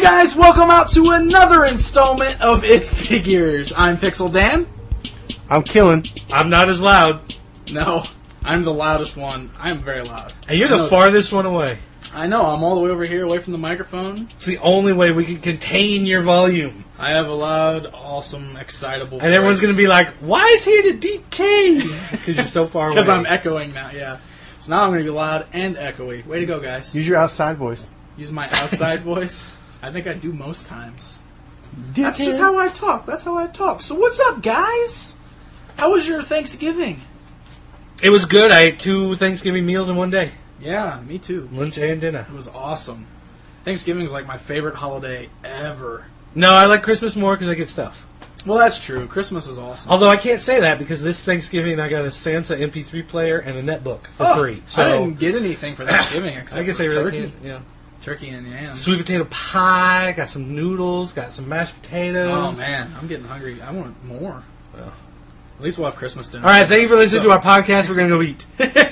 guys, welcome out to another installment of It Figures. I'm Pixel Dan. I'm killing. I'm not as loud. No, I'm the loudest one. I'm very loud. And you're the farthest one away. I know, I'm all the way over here away from the microphone. It's the only way we can contain your volume. I have a loud, awesome, excitable And everyone's going to be like, why is he in a deep cave? Because you're so far away. Because I'm echoing now, yeah. So now I'm going to be loud and echoey. Way to go, guys. Use your outside voice. Use my outside voice. I think I do most times. Dickhead. That's just how I talk. So what's up, guys? How was your Thanksgiving? It was good. I ate 2 Thanksgiving meals in one day. Yeah, me too. Lunch and dinner. It was awesome. Thanksgiving is like my favorite holiday ever. No, I like Christmas more because I get stuff. Well, that's true. Christmas is awesome. Although I can't say that because this Thanksgiving I got a Sansa MP3 player and a netbook for free. So I didn't get anything for Thanksgiving except I guess for I really turkey. can't. Yeah. Turkey and yams. Sweet potato pie, got some noodles, got some mashed potatoes. Oh, man. I'm getting hungry. I want more. Well. At least we'll have Christmas dinner. All right, thank you for listening to our podcast. We're going to go eat.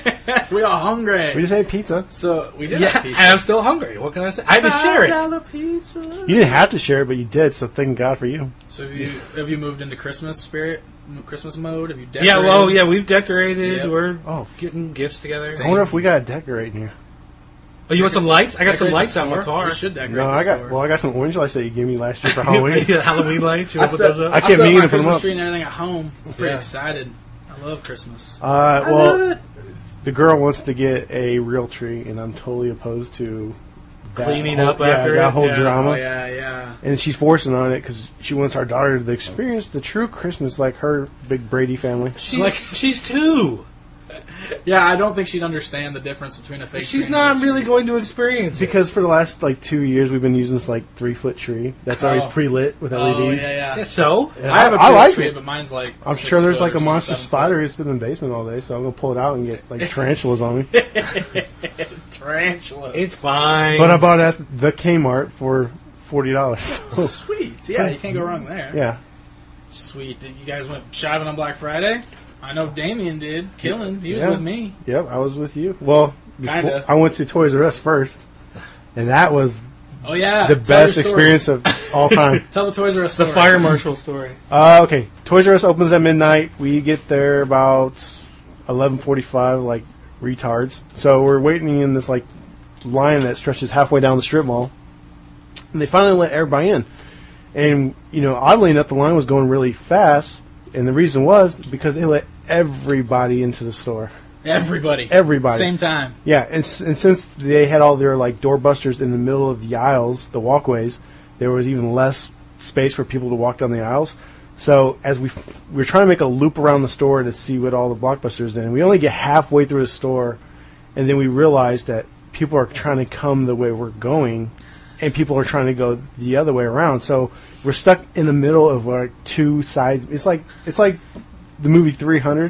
We are hungry. We just ate pizza. So, we did Yeah, have pizza. and I'm still hungry. What can I say? I had to share it. $5 pizza. You didn't have to share it, but you did, so thank God for you. So have you moved into Christmas spirit? Christmas mode? Have you decorated? Yeah, well, yeah, we've decorated. Yep. We're getting gifts together. Same. I wonder if we got to decorate in here. Oh, you want some lights? I got some Decorate lights the out in my store? car. We should decorate No, the store. I got some orange lights that you gave me last year for Halloween. Yeah, Halloween lights. You want to put those up? I I can't set meet my to put them Christmas up. tree and everything at home. I'm pretty Yeah. excited. I love Christmas. Well, the girl wants to get a real tree, and I'm totally opposed to that Cleaning whole, up after that it? whole Yeah. drama. Oh, yeah. And she's forcing on it because she wants our daughter to experience the true Christmas like her big Brady family. She's 2. Yeah, I don't think she'd understand the difference between a fake tree She's and not a real really tree. going to experience it. Because for the last 2 years we've been using this 3-foot tree that's already Oh. pre-lit with LEDs. Oh, yeah. Yeah, so? And I have a I big like tree, it. but mine's like I'm 6 sure there's foot a or monster 7 spider foot. who's been in the basement all day, so I'm gonna pull it out and get tarantulas on me. Tarantulas. It's fine. But I bought it at the Kmart for $40. Sweet. Yeah, you can't go wrong there. Yeah. Sweet. Did you guys went shopping on Black Friday? I know Damien did. Killing. He was Yeah. with me. Yep, I was with you. Well, Kinda. I went to Toys R Us first, and that was Oh, yeah. the Tell best your story. experience of all time. Tell the Toys R Us the story. fire marshal story. Okay, Toys R Us opens at midnight. We get there about 11:45, like retards. So we're waiting in this line that stretches halfway down the strip mall, and they finally let everybody in. And oddly enough, the line was going really fast, and the reason was because they let everybody into the store. Everybody. Same time. Yeah, and since they had all their doorbusters in the middle of the aisles, the walkways, there was even less space for people to walk down the aisles. So as we were trying to make a loop around the store to see what all the blockbusters did, and we only get halfway through the store, and then we realized that people are trying to come the way we're going, and people are trying to go the other way around. So we're stuck in the middle of 2 sides. It's like the movie 300.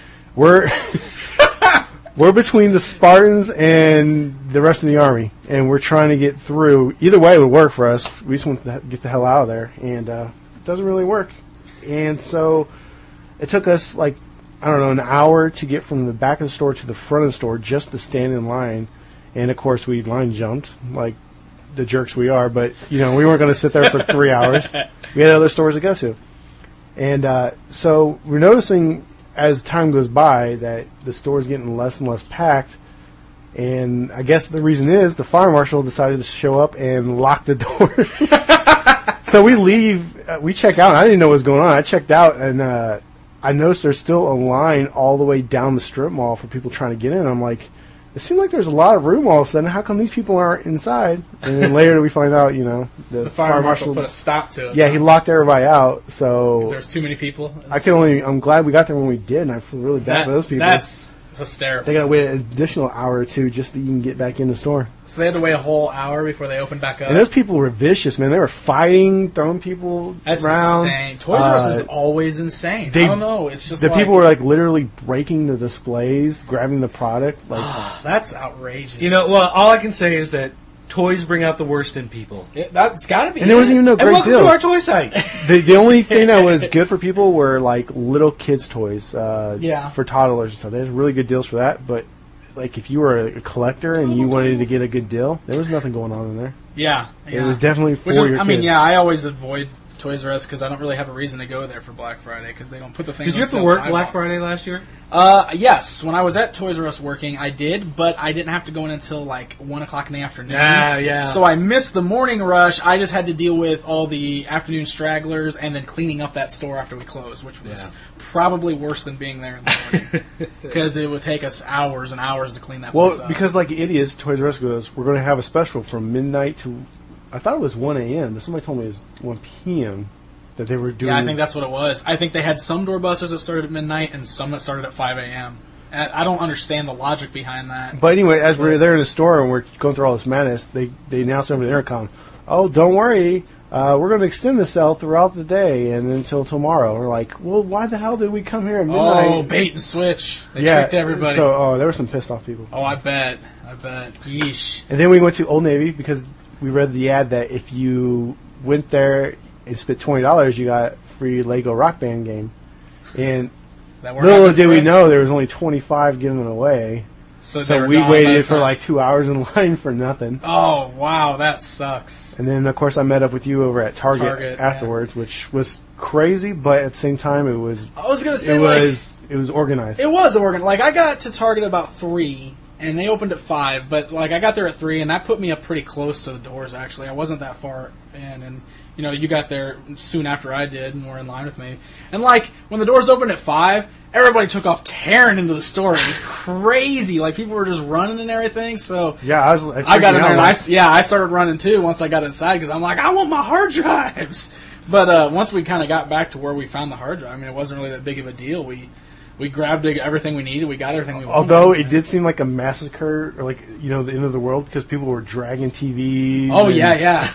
We're between the Spartans and the rest of the army, and we're trying to get through. Either way, it would work for us. We just want to get the hell out of there, and it doesn't really work. And so it took us an hour to get from the back of the store to the front of the store just to stand in line. And of course, we line jumped like the jerks we are. But we weren't going to sit there for 3 hours. We had other stores to go to, and so we're noticing as time goes by that the store is getting less and less packed, and I guess the reason is the fire marshal decided to show up and lock the door. So we leave, we check out. I didn't know what was going on. I checked out, and I noticed there's still a line all the way down the strip mall for people trying to get in. I'm like, it seemed like there's a lot of room all of a sudden. How come these people aren't inside? And then later we find out, The fire marshal put a stop to it. Yeah, he locked everybody out. So There's too many people. I'm glad we got there when we did, and I feel really bad for those people. That's hysterical. They got to wait an additional hour or two just to even get back in the store. So they had to wait a whole hour before they opened back up. And those people were vicious, man. They were fighting, throwing people That's around. insane. Toys R Us is always insane. I don't know. It's just the people were literally breaking the displays, grabbing the product. That's outrageous. Well, all I can say is that toys bring out the worst in people. That's got to be. And there wasn't even no And great welcome deals. to our toy site. The only thing that was good for people were little kids' toys. Yeah. For toddlers and stuff. There's really good deals for that, but if you were a collector and you wanted to get a good deal, there was nothing going on in there. Yeah. It was definitely for Which is, your I mean, kids. yeah, I always avoid Toys R Us because I don't really have a reason to go there for Black Friday because they don't put the things. Did you on have to sale work time Black off. Friday last year? Yes. When I was at Toys R Us working, I did, but I didn't have to go in until like 1 o'clock in the afternoon. Yeah. So I missed the morning rush. I just had to deal with all the afternoon stragglers and then cleaning up that store after we closed, which was probably worse than being there in the morning because it would take us hours and hours to clean that place Well, up. because like idiots, Toys R Us goes, we're going to have a special from midnight to, I thought it was 1 a.m., but somebody told me it was 1 p.m. that they were doing. Yeah, I think that's what it was. I think they had some doorbusters that started at midnight and some that started at 5 a.m. And I don't understand the logic behind that. But anyway, as we're there in the store and we're going through all this madness, they announced over the intercom, oh, don't worry, we're going to extend the sale throughout the day and until tomorrow. We're like, well, why the hell did we come here at midnight? Oh, bait and switch. They tricked everybody. So, there were some pissed off people. Oh, I bet. Yeesh. And then we went to Old Navy because we read the ad that if you went there and spent $20, you got free Lego Rock Band game. And That worked out little good did for we you? know there was only 25 given away. So they So were we gone by waited the for time. like 2 hours in line for nothing. Oh, wow, that sucks. And then, of course, I met up with you over at Target afterwards, which was crazy, but at the same time, it was I was going to say, it was organized. it was organized. Like, I got to Target about 3, and they opened at 5, but, like, I got there at 3, and that put me up pretty close to the doors, actually. I wasn't that far in, and, you know, you got there soon after I did and were in line with me. And, like, when the doors opened at 5, everybody took off tearing into the store. It was crazy. Like, people were just running and everything, so... Yeah, I got in there, and I started running, too, once I got inside, because I'm like, I want my hard drives! But once we kind of got back to where we found the hard drive, I mean, it wasn't really that big of a deal. We grabbed everything we needed. We got everything we wanted. Although it did seem like a massacre, or like, you know, the end of the world, because people were dragging TVs. Oh, yeah.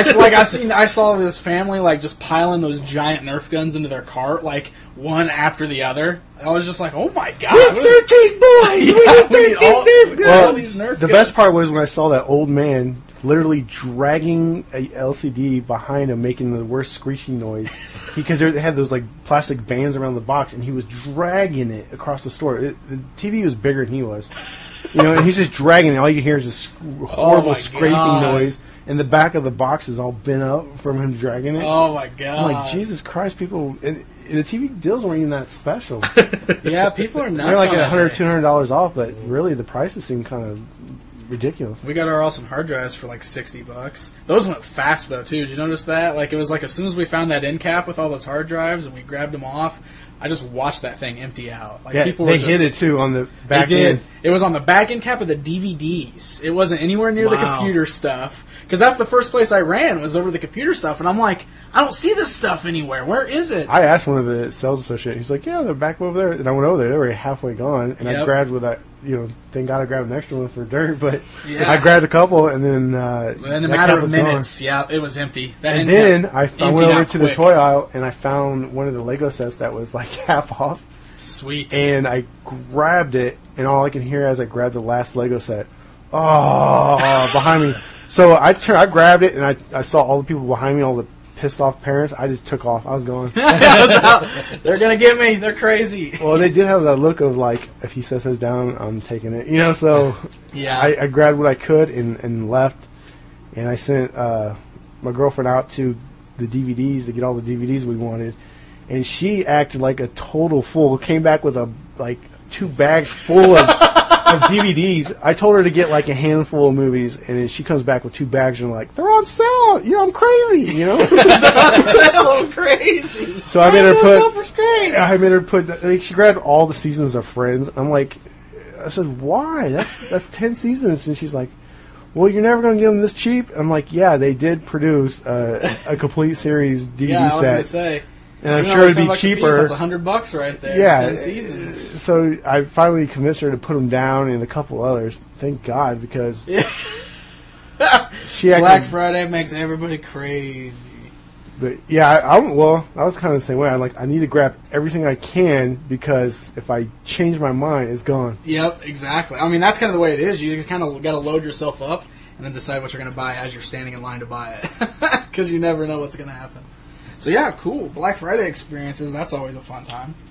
I saw this family, like, just piling those giant Nerf guns into their cart, like, one after the other. I was just like, oh, my God. We're 13 boys! We need all Well, these Nerf the guns. best part was when I saw that old man literally dragging a LCD behind him, making the worst screeching noise because they had those like plastic bands around the box, and he was dragging it across the store. The TV was bigger than he was, you know, and he's just dragging it. All you hear is this horrible my scraping God. noise, and the back of the box is all bent up from him dragging it. Oh, my God. I'm like, Jesus Christ, people! And the TV deals weren't even that special. Yeah, people are nuts. They're like on that $100, thing. $200 off, but really the prices seem kind of ridiculous. We got our awesome hard drives for like $60. Those went fast though too. Did you notice that? Like it was like as soon as we found that end cap with all those hard drives and we grabbed them off, I just watched that thing empty out. Like Yeah, people they were hit just, it too on the They back did. end. It was on the back end cap of the DVDs. It wasn't anywhere near the Wow. computer stuff. Because that's the first place I ran was over the computer stuff, and I'm like, I don't see this stuff anywhere. Where is it? I asked one of the sales associates. He's like, "Yeah, they're back over there." And I went over there. They were halfway gone, and I Yep. grabbed what I, thank God I grabbed an extra one for dirt. But Yeah. I grabbed a couple, and then In a that matter cap of was minutes, yeah, it was empty. That Gone. And end then cap I emptied went over out to the quick. toy aisle, and I found one of the Lego sets that was like half off, Sweet. and I grabbed it, and all I can hear as I grabbed the last Lego set, oh, behind me. So I grabbed it, and I saw all the people behind me, all the pissed off parents. I just took off. I was going. They're gonna get me. They're crazy. Well, they did have that look of like, if he sets us down, I'm taking it. So Yeah. I grabbed what I could and left. And I sent my girlfriend out to the DVDs to get all the DVDs we wanted. And she acted like a total fool. Came back with 2 bags full of DVDs. I told her to get like a handful of movies, and then she comes back with 2 bags, and I'm like, they're on sale. I'm crazy, so crazy. So I made her put. Self-restraint. I made her put. Like, she grabbed all the seasons of Friends. I'm like, I said, why? That's 10 seasons, and she's like, well, you're never going to get them this cheap. I'm like, yeah, they did produce a complete series DVD Yeah, I was gonna set, say. and I'm You know, sure it's it'd be $10 a piece, cheaper. That's $100 right there. Yeah, 10 seasons. So I finally convinced her to put them down and a couple others. Thank God, because she Black actually. Friday makes everybody crazy. But yeah, I was kind of the same way. I need to grab everything I can because if I change my mind, it's gone. Yep, exactly. I mean, that's kind of the way it is. You kind of got to load yourself up and then decide what you're going to buy as you're standing in line to buy it, because you never know what's going to happen. So yeah, cool. Black Friday experiences. That's always a fun time.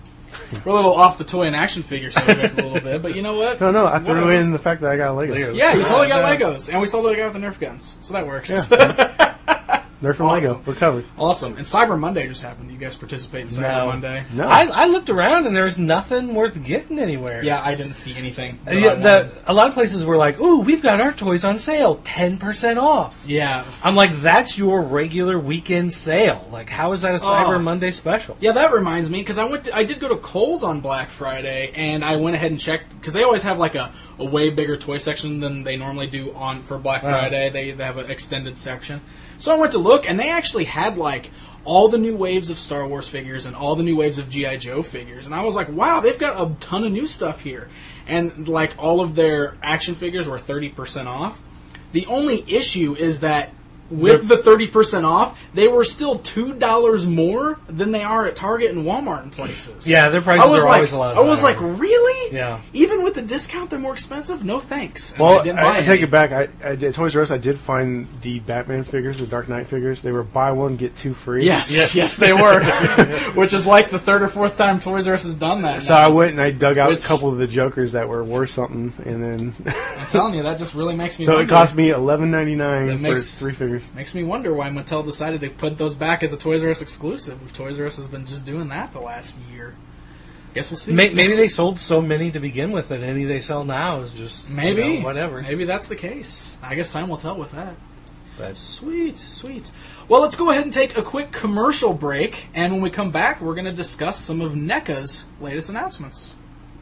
we're a little off the toy and action figure subject a little bit, but you know what? No, I threw Whatever. in the fact that I got a Lego. Legos. Yeah, you totally got Legos, and we saw the guy with the Nerf guns, so that works. Yeah. They're from Awesome. Lego. We're covered. Awesome. And Cyber Monday just happened. You guys participate in Cyber No. Monday? No. I looked around and there's nothing worth getting anywhere. Yeah, I didn't see anything. that I Yeah, wanted. a lot of places were like, "Ooh, we've got our toys on sale, 10% off." Yeah. I'm like, "That's your regular weekend sale. Like, how is that a Cyber Oh. Monday special?" Yeah, that reminds me, because I did go to Kohl's on Black Friday, and I went ahead and checked, because they always have like a way bigger toy section than they normally do for Black Friday. They have an extended section. So I went to look, and they actually had like all the new waves of Star Wars figures and all the new waves of G.I. Joe figures. And I was like, wow, they've got a ton of new stuff here. And like all of their action figures were 30% off. The only issue is that with the 30% off, they were still $2 more than they are at Target and Walmart and places. Yeah, their prices are always a lot I was higher. like, really? Yeah. Even with the discount, they're more expensive? No thanks. And Well, didn't buy I take any. it back. I did Toys R Us. I did find the Batman figures, the Dark Knight figures. They were buy one get two free. Yes, they were. Which is like the third or fourth time Toys R Us has done that. So I went and I dug out Which- a couple of the Jokers that were worth something, and then I'm telling you, that just really makes me so wonder. it cost me $11.99 That for makes- 3 figures. Makes me wonder why Mattel decided to put those back as a Toys R Us exclusive. If Toys R Us has been just doing that the last year. Guess we'll see. Maybe they sold so many to begin with that any they sell now is just Maybe. whatever. Maybe that's the case. I guess time will tell with that. But Sweet, sweet. Well, let's go ahead and take a quick commercial break, and when we come back, we're going to discuss some of NECA's latest announcements.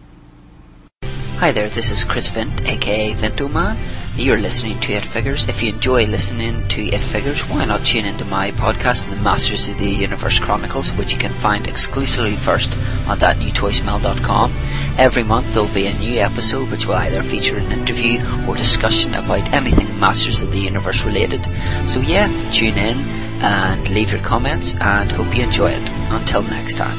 Hi there, this is Chris Vint, aka Vintoman. You're listening to It Figures. If you enjoy listening to It Figures, why not tune into my podcast, The Masters of the Universe Chronicles, which you can find exclusively first on thatnewtoysmell.com. Every month there'll be a new episode which will either feature an interview or discussion about anything Masters of the Universe related. So yeah, tune in and leave your comments and hope you enjoy it. Until next time.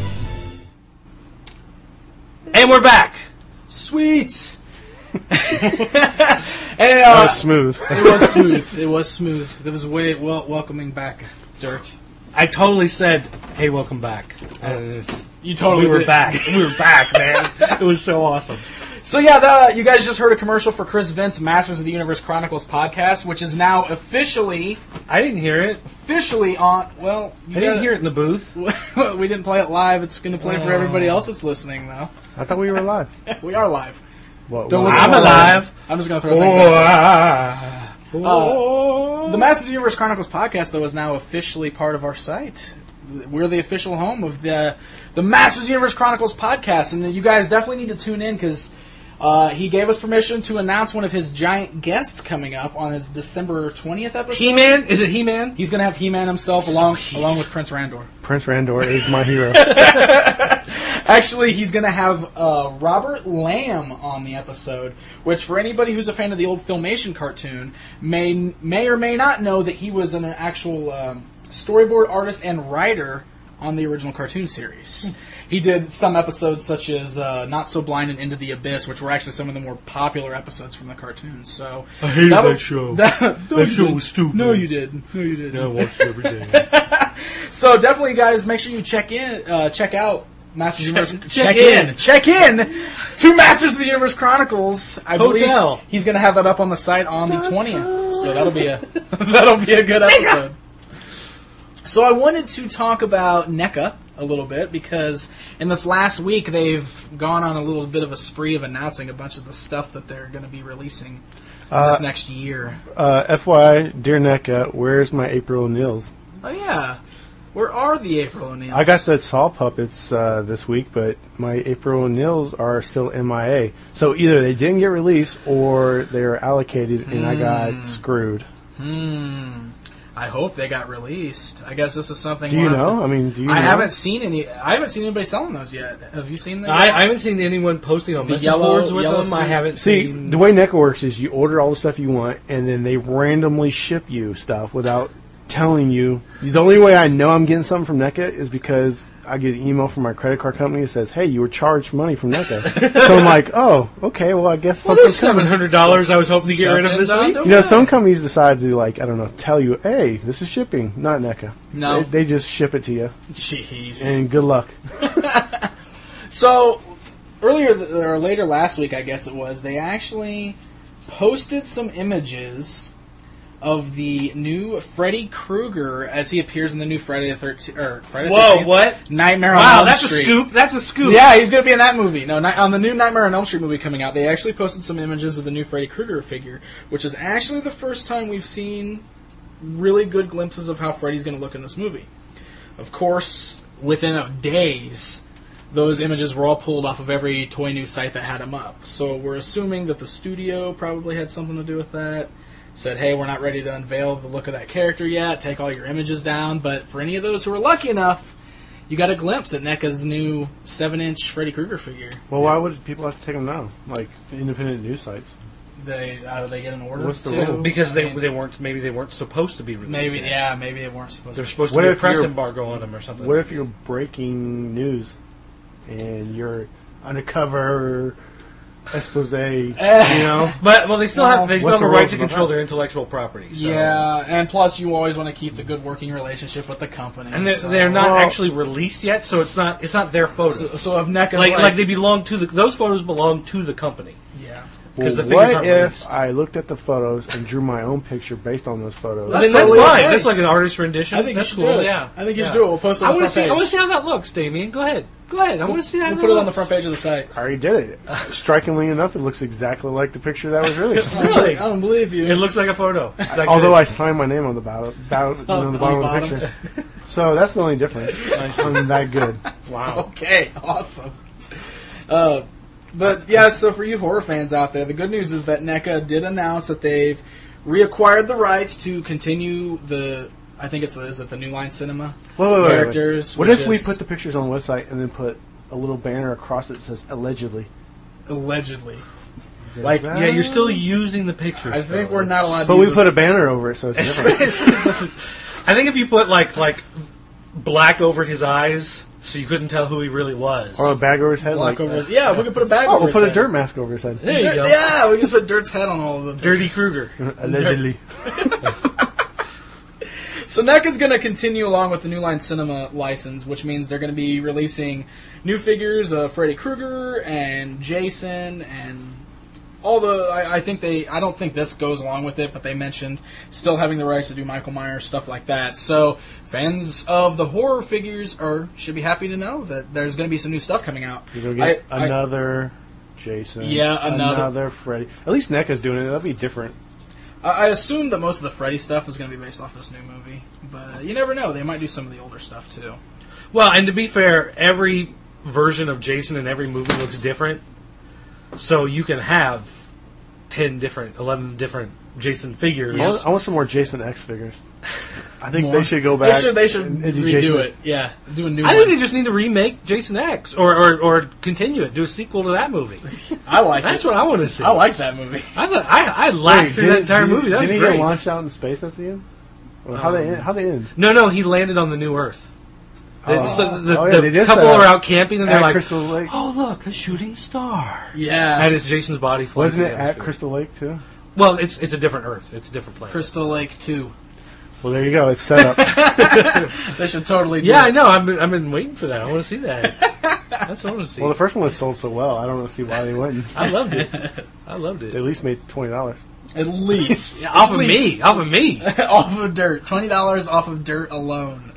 and we're back. Sweet! That And, was smooth. it was smooth. It was smooth. It was way welcoming back, Dirt. I totally said, "Hey, welcome back." And You totally we were did. back. We were back, man. It was so awesome. So yeah, you guys just heard a commercial for Chris Vint's Masters of the Universe Chronicles podcast, which is now officially I didn't hear it. on. Well, I didn't hear it in the booth. We didn't play it live. It's going to play for everybody else that's listening, though. I thought we were live. We are live. Well, Don't well, listen I'm to us. alive. I'm just going to throw things out. The Masters of the Universe Chronicles podcast, though, is now officially part of our site. We're the official home of the Masters of the Universe Chronicles podcast, and you guys definitely need to tune in because he gave us permission to announce one of his giant guests coming up on his December 20th episode. He-Man? Is it He-Man? He's going to have He-Man himself along with Prince Randor. Prince Randor is my hero. Actually, he's going to have Robert Lamb on the episode, which for anybody who's a fan of the old Filmation cartoon may or may not know that he was an actual storyboard artist and writer on the original cartoon series. He did some episodes such as Not So Blind and Into the Abyss, which were actually some of the more popular episodes from the cartoons. So I hated that was- show. That show was stupid. No, you didn't. No, you didn't. I watched it every day. So definitely, guys, make sure you check out Masters of the Universe. Check Check in to Masters of the Universe Chronicles. I Hotel. believe he's going to have that up on the site on the 20th. So that'll be a good episode. So I wanted to talk about NECA a little bit because in this last week they've gone on a little bit of a spree of announcing a bunch of the stuff that they're going to be releasing this next year. FYI, dear NECA, where's my April O'Neil's? Oh yeah, where are the April O'Neils? I got the Saw puppets this week, but my April O'Neil's are still MIA. So either they didn't get released or they were allocated, and I got screwed. I hope they got released. I guess this is something. Do you we'll have know? to- I mean, do you? I know? haven't seen any. I haven't seen anybody selling those yet. Have you seen them? I haven't seen anyone posting on The message yellow- boards with yellow them. I suit. haven't See, seen. the way NECA works is you order all the stuff you want, and then they randomly ship you stuff without telling you. The only way I know I'm getting something from NECA is because I get an email from my credit card company that says, "Hey, you were charged money from NECA." So I'm like, "Oh, okay. Well, I guess Well, something's there's coming." $700 I was hoping to get rid of this Something's week. on You know, some companies decide to, like, I don't know, tell you, "Hey, this is shipping," not NECA. No. They just ship it to you, Jeez. and good luck. So or later last week, I guess it was, they actually posted some images of the new Freddy Krueger as he appears in the new Friday the 13th. Or Friday the Whoa, 13th? what? Nightmare on Wow, Elm that's Street. a scoop. That's a scoop. Yeah, he's going to be in that movie. No, on the new Nightmare on Elm Street movie coming out, they actually posted some images of the new Freddy Krueger figure, which is actually the first time we've seen really good glimpses of how Freddy's going to look in this movie. Of course, within days, those images were all pulled off of every toy news site that had them up. So we're assuming that the studio probably had something to do with that. Said, hey, we're not ready to unveil the look of that character yet. Take all your images down. But for any of those who are lucky enough, you got a glimpse at NECA's new 7-inch Freddy Krueger figure. Well, why would people have to take them down? Like independent news sites. They get an order? What's the too? rule? Because they weren't supposed to be released. Maybe yet. maybe they weren't supposed They're to. supposed What to be a if press you're- embargo on them or something. What if you're breaking news and you're undercover expose? You know, But they still have What's a the right rules to about control that? their intellectual property. So. Yeah, and plus you always want to keep the good working relationship with the company. And so- they're not Well- actually released yet, so it's not their photos. So if NECA's like they belong to those photos belong to the company. yeah. Because the what figures aren't if released. I looked at the photos and drew my own picture based on those photos? That's That's totally fine. okay. That's like an artist rendition. I think That's you should cool. do it. Yeah, I think you should do it. We'll post it on I the want front to page. see how that looks, Damien. Go ahead. I want to see how We'll that put it on the looks. front page of the site. I already did it. Strikingly enough, it looks exactly like the picture that was released. Really? I don't believe you. It looks like a photo. It's that Although good. I signed my name on the bottom of the picture. So that's the only difference. I'm that good. Wow. Okay, awesome. But yeah, so for you horror fans out there, the good news is that NECA did announce that they've reacquired the rights to continue I think is it the New Line Cinema Wait. characters? What which if we is put the pictures on the website and then put a little banner across it that says allegedly? allegedly? Like, that- Yeah, you're still using the pictures. I think though. we're not allowed to But use we put a this. banner over it, so it's different. I think if you put like black over his eyes, so you couldn't tell who he really was. Or a bag over his head. Block Like over that. his, yeah, we could put a bag Oh, over we'll his put a head. dirt mask over his head. There you go. Yeah, we just put Dirt's head on all of them. Dirty Kruger. Allegedly. So NECA's going to continue along with the New Line Cinema license, which means they're going to be releasing new figures of Freddy Krueger and Jason and all the. I don't think this goes along with it, but they mentioned still having the rights to do Michael Myers, stuff like that. So fans of the horror figures should be happy to know that there's going to be some new stuff coming out. You're going to get another Jason. Yeah, another- Freddy. At least NECA's doing it. That'll be different. I assume that most of the Freddy stuff is going to be based off this new movie, but you never know. They might do some of the older stuff too. Well, and to be fair, every version of Jason in every movie looks different. So you can have 11 different Jason figures. I want some more Jason X figures. I think More. they should go back. They should and do redo Jason- it. Yeah, do a new I one. think they just need to remake Jason X or continue it, do a sequel to that movie. I like That's it. what I want to see. I like that movie. I laughed Wait, through that entire movie. That was didn't he great. get launched out in space at the end? Or how they end? No, he landed on the new Earth. So the they did couple set up are out camping and they're At like, Crystal Lake. "Oh, look, a shooting star!" Yeah, And it's Jason's body floating. Wasn't it in the at atmosphere. Crystal Lake too? Well, it's a different Earth. It's a different planet. Crystal Lake 2. Well, there you go. It's set up. They should totally do Yeah, I it. know. I've been waiting for that. I want to see that. That's what I want to see. Well, the first one sold so well. I don't see why they wouldn't. I loved it. I loved They it. at least made $20. At least. Off of me. Off of me. Off of dirt. $20 off of dirt alone.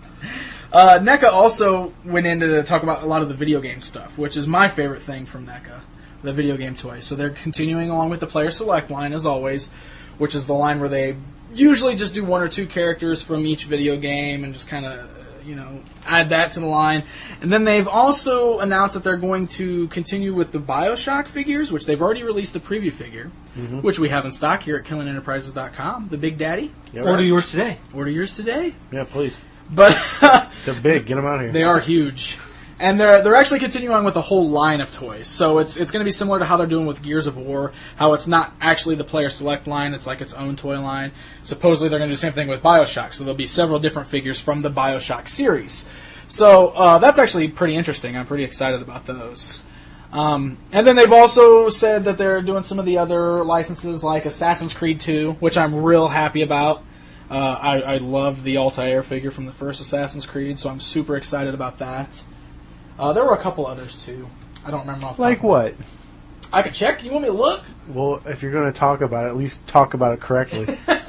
NECA also went in to talk about a lot of the video game stuff, which is my favorite thing from NECA, the video game toys. So they're continuing along with the Player Select line, as always, which is the line where they usually just do one or two characters from each video game and just kind of, add that to the line. And then they've also announced that they're going to continue with the BioShock figures, which they've already released the preview figure, which we have in stock here at KillingEnterprises.com, the Big Daddy. Yep. Order yours today. Order yours today. Yeah, please. But They're big. Get them out of here. they are huge. And they're actually continuing with a whole line of toys. So it's going to be similar to how they're doing with Gears of War, how it's not actually the Player Select line, it's like its own toy line. Supposedly they're going to do the same thing with BioShock, so there'll be several different figures from the BioShock series. So that's actually pretty interesting. I'm pretty excited about those. And then they've also said that they're doing some of the other licenses like Assassin's Creed 2, which I'm real happy about. I love the Altair figure from the first Assassin's Creed, so I'm super excited about that. There were a couple others too. I don't remember off the Like top of my what? head. I could check. You want me to look? Well, if you're going to talk about it, at least talk about it correctly.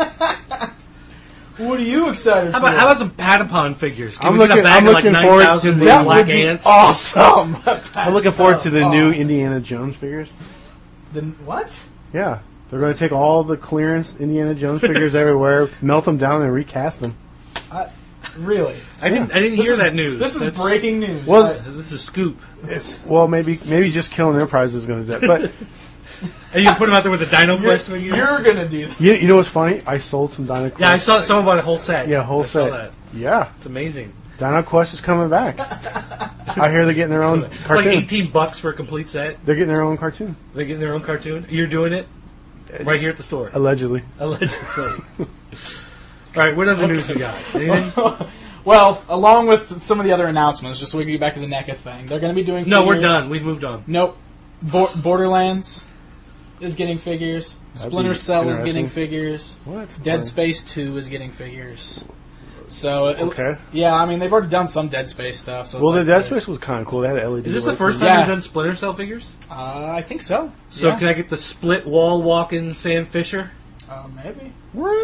What are you excited How for? about some Patapon figures? Can I'm we get a looking- bag I'm of like looking forward 9,000 to little that black would be ants? awesome. I'm looking forward to the Oh. new Indiana Jones figures. What? Yeah. They're going to take all the clearance Indiana Jones figures everywhere, melt them down, and recast them. Really? I didn't hear that news. This is That's- breaking news. Well- This is scoop. Well, maybe just Killing Enterprise is going to do it. But Are you gonna put them out there with the Dino Quest figures? You're gonna do that. you know what's funny? I sold some Dino Quest. Yeah, I saw someone bought a whole set. Yeah, whole I saw set. that. Yeah. It's amazing. Dino Quest is coming back. I hear they're getting their own It's like cartoon. $18 for a complete set. They're getting their own cartoon. They're getting their own cartoon. You're doing it right here at the store. Allegedly. Allegedly. All right, what other news we got? Anything? Well, along with some of the other announcements, just so we can get back to the NECA thing, they're going to be doing No, we're figures. done. We've moved on. Nope. Borderlands is getting figures. That'd Splinter be Cell is interesting. getting figures. What? Dead Space 2 is getting figures. So, Okay. yeah, I mean, they've already done some Dead Space stuff. So it's Well, the like Dead they- Space was kind of cool. They had LED. Is this the lights first in time Yeah. you've done Splinter Cell figures? I think so. So yeah. can I get the split wall walking Sam Fisher? Maybe.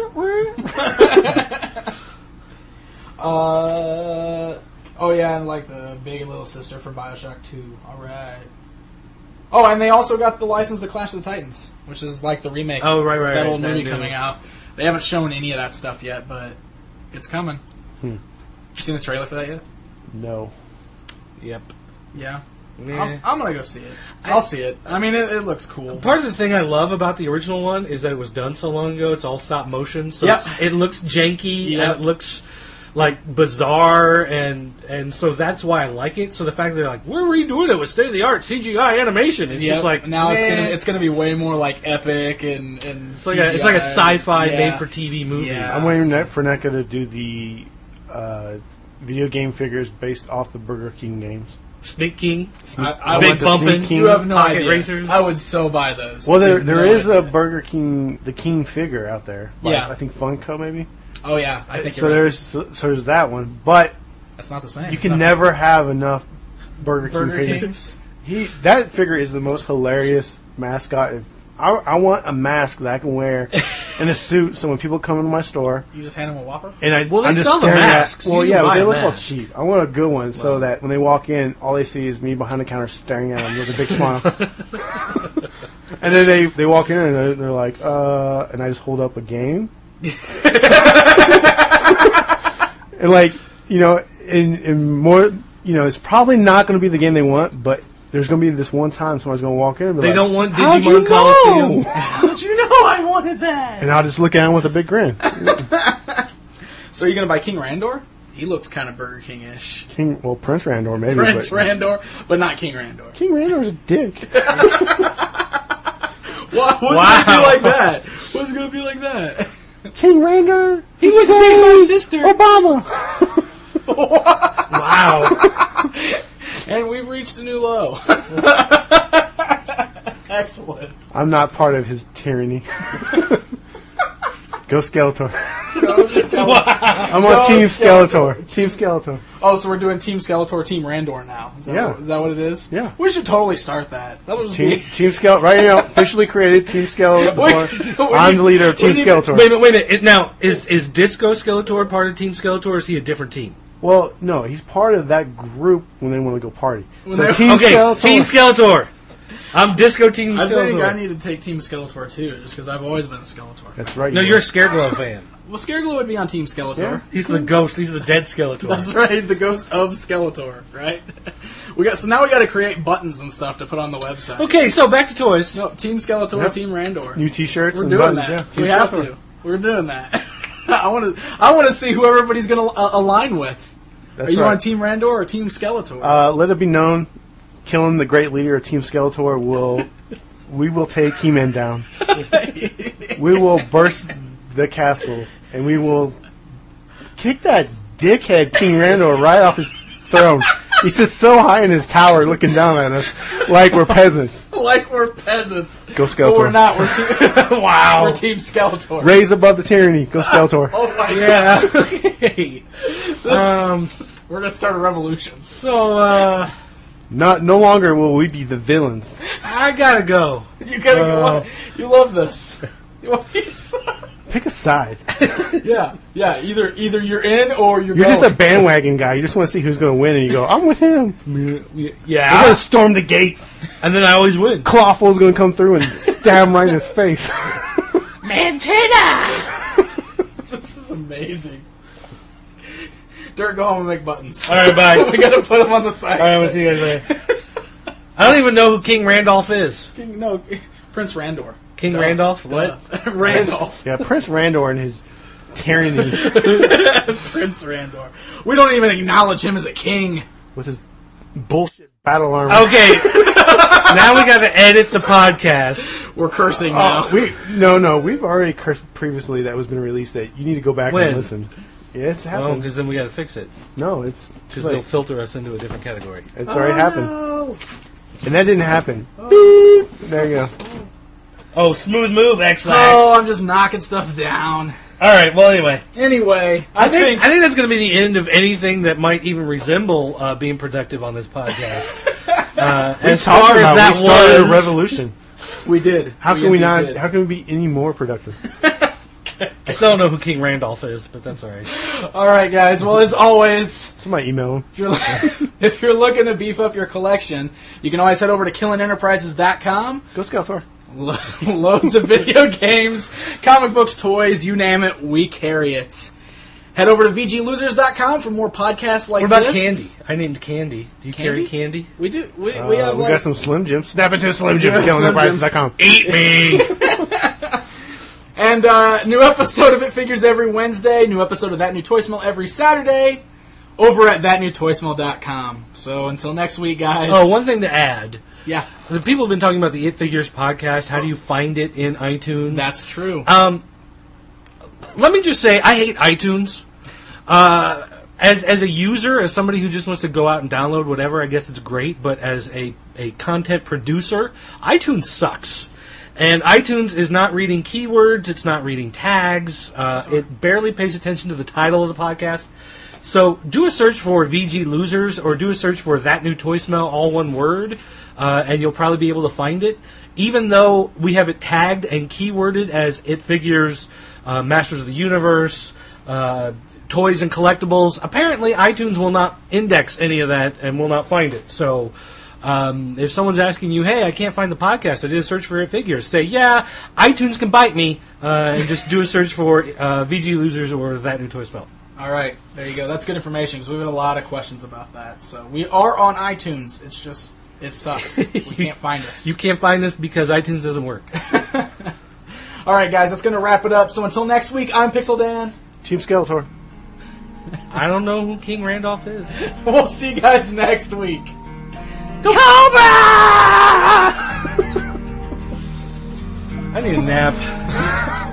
it. Oh yeah, and like the big little sister for Bioshock 2. Alright. Oh, and they also got the license to Clash of the Titans, which is like the remake. Oh, right. That old that movie new- coming out. They haven't shown any of that stuff yet, but it's coming. You seen the trailer for that yet? No. Yep. Yeah. Yeah. I'm gonna go see it. I'll see it. I mean, it looks cool. Part of the thing I love about the original one is that it was done so long ago. It's all stop motion, so Yep. it looks janky Yep. and it looks like bizarre, and so that's why I like it. So the fact that they're like, we're redoing it with state of the art CGI animation, it's Yep. just like now meh. it's gonna be way more like epic and It's like a sci-fi Yeah. made for TV movie. Yeah. I'm waiting for NECA to do the video game figures based off the Burger King games. Snake King, I Big want to Bumpin', see You have no Pocket idea. Racers. I would so buy those. Well, You have there no is a idea. Burger King, the King figure out there. By, Yeah. I think Funko maybe. Oh yeah, I think So you're right. there's that one, but That's not the same. you It's can not never have enough Burger Burger King figures. Kings. That figure is the most hilarious mascot. I want a mask that I can wear in a suit, so when people come into my store You just hand them a Whopper. and Well, they I'm just sell the staring masks. at. Well, You yeah, can but buy they a look all mask. cheap. I want a good one so that when they walk in, all they see is me behind the counter staring at them with a big smile. And then they walk in and they're like, and I just hold up a game. And like, in more, it's probably not going to be the game they want, but there's going to be this one time somebody's going to walk in and be They like, don't want "How'd you Digimon know?" Coliseum. How'd you know I wanted that? And I'll just look at him with a big grin. So are you gonna buy King Randor? He looks kind of Burger King-ish. Prince Randor maybe. Prince but Randor, but not King Randor. King Randor's a dick. What's Wow. it gonna be like that? What's it gonna be like that? King Randor. He was dating my sister. Obama. Wow. And we've reached a new low. Excellent. I'm not part of his tyranny. Go Skeletor. I'm on Go Team Skeletor. Skeletor. Team Skeletor. Oh, so we're doing Team Skeletor, Team Randor now. Is that, Yeah. is that what it is? Yeah. We should totally start that. That was Team Skeletor. Right now, officially created Team Skeletor. Wait, I'm the leader of Team Skeletor. Wait a minute. Now, is Disco Skeletor part of Team Skeletor, or is he a different team? Well, no, he's part of that group when they want to go party. When So they- Team Okay, Skeletor. Team Skeletor. I'm Disco Team I Skeletor. think I need to take Team Skeletor too, just because I've always been a Skeletor. That's right. No, you you're a are. Scareglow fan. Well, Scareglow would be on Team Skeletor. Yeah. He's the ghost. He's the dead Skeletor. That's right. He's the ghost of Skeletor, right? Now we got to create buttons and stuff to put on the website. Okay, so back to toys. No, Team Skeletor, Yep. Team Randor. New T-shirts. We're and doing buttons, that. yeah. Team We have Skeletor. to. We're doing that. I want to see who everybody's going to align with. That's Are you right. on Team Randor or Team Skeletor? Let it be known, killing the great leader of Team Skeletor we will take He-Man down. We will burst the castle, and we will kick that dickhead King Randor right off his throne. He sits so high in his tower looking down at us like we're peasants. Like we're peasants. Go Skeletor. But we're not. We're Wow. we're Team Skeletor. Raise above the tyranny. Go Skeletor. Oh my Yeah. god. Okay. We're going to start a revolution. So, No longer will we be the villains. I gotta go. You gotta. You love this. Pick a side. Yeah. Either you're in or you're. You're going. just a bandwagon guy. You just want to see who's going to win, and you go, I'm with him. We're going Yeah. to storm the gates. And then I always win. Clawful's going to come through and stab him right in his face. Mantina! This is amazing. Dirk, go home and make buttons. All right, bye. We gotta put them on the side. All right, we'll see you guys later. I don't even know who King Randolph is. No, Prince Randor. King Randolph? What? Randolph. Yeah, Prince Randor and his tyranny Prince Randor. We don't even acknowledge him as a king. with his bullshit battle armor. Okay. Now we got to edit the podcast. We're cursing now. We've already cursed previously that was been released. That you need to go back When? and listen. Yeah, it's Oh, happened. because then we got to fix it. No, it's Because like, they'll filter us into a different category. it's already happened, and that didn't happen. Beep. There you go. Oh, smooth move, X-Lax. Oh, I'm just knocking stuff down. All right, well, anyway. Anyway, I think that's going to be the end of anything that might even resemble being productive on this podcast. As far as that we started a was, revolution. we did. How can we not? did. How can we be any more productive? I still don't know who King Randolph is, but that's all right. All right, guys. Well, as always, Somebody email him. if you're looking to beef up your collection, you can always head over to killingenterprises.com. Go Skeletor. Loads of video games, comic books, toys, you name it, we carry it. Head over to VGLosers.com for more podcasts like What about this. candy? I named Candy. Do you carry candy? We do. We have We like, got some Slim Jims. Snap into a Slim Jim Yeah, at Slim killingenterprises.com. Eat me! and new episode of It Figures every Wednesday. New episode of That New Toy Smell every Saturday. Over at thatnewtoysmell.com. So until next week, guys. Oh, one thing to add. Yeah, The people have been talking about the It Figures podcast. How do you find it in iTunes? that's true. Let me just say, I hate iTunes. As a user, as somebody who just wants to go out and download whatever, I guess it's great. But as a content producer, iTunes sucks. And iTunes is not reading keywords. It's not reading tags. It barely pays attention to the title of the podcast. So do a search for VG Losers or do a search for That New Toy Smell, all one word, and you'll probably be able to find it. Even though we have it tagged and keyworded as It Figures, Masters of the Universe, Toys and Collectibles, apparently iTunes will not index any of that and will not find it. So if someone's asking you, hey, I can't find the podcast, I did a search for It Figures, say, yeah, iTunes can bite me, and just do a search for VG Losers or That New Toy Smell. All right, there you go. That's good information because we had a lot of questions about that. So we are on iTunes. It's just, it sucks. We can't find us. You can't find us because iTunes doesn't work. All right, guys, that's going to wrap it up. So until next week, I'm Pixel Dan. Team Skeletor. I don't know who King Randolph is. We'll see you guys next week. Cobra! I need a nap.